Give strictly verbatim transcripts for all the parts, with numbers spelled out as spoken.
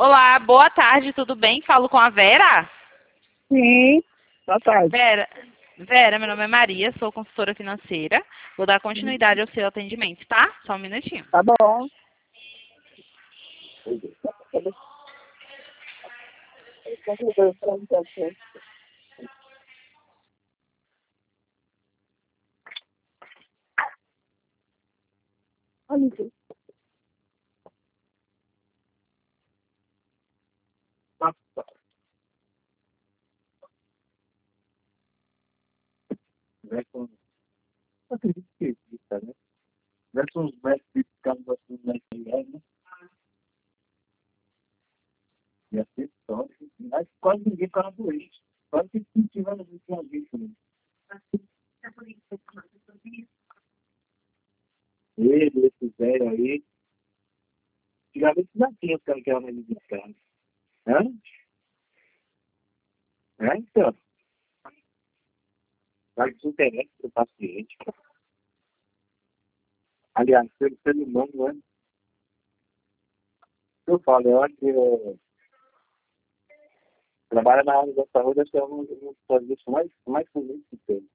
Olá, boa tarde, tudo bem? Falo com a Vera? Sim, boa tarde. Vera, Vera, meu nome é Maria, sou consultora financeira. Vou dar continuidade ao seu atendimento, tá? Só um minutinho. Tá bom. Olha aqui. Versus, eu acredito que exista, né? Versus uns mestres ficando assim, mestres, né? E assim, só, mas quase ninguém ficava doente. Quase que se tivesse não tinha visto, né? Ele, esse velho aí, antigamente não tinha os caras que eram mais de carne. Hã? É, então, vai desinteresse para o paciente. Aliás, pelo ser humano, né? Eu falo, eu acho que é, trabalha na área da saúde, acho que é um dos serviços mais, mais bonitos que tem.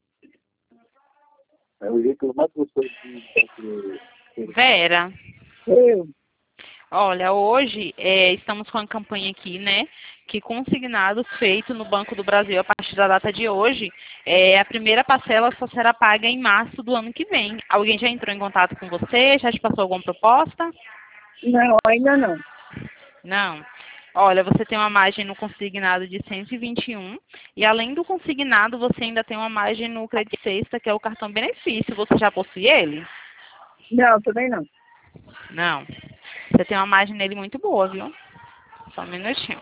É o jeito mais gostoso de de- de- Vera, Eu. olha, hoje é, estamos com a campanha aqui, né? Que consignados feitos no Banco do Brasil a partir da data de hoje, é, a primeira parcela só será paga em março do ano que vem. Alguém já entrou em contato com você? Já te passou alguma proposta? Não, ainda não. Não. Olha, você tem uma margem no consignado de cento e vinte e um e além do consignado, você ainda tem uma margem no Credit Sexta, que é o cartão benefício. Você já possui ele? Não, também não. Não. Você tem uma margem nele muito boa, viu? Só um minutinho.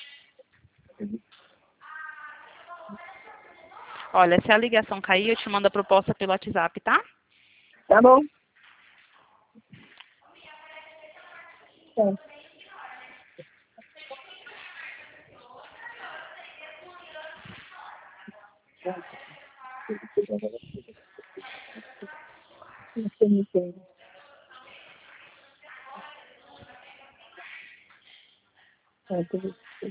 Olha, se a ligação cair, eu te mando a proposta pelo WhatsApp, tá? Tá bom. Tá. Sim, sim, sim. Tá, tudo bem.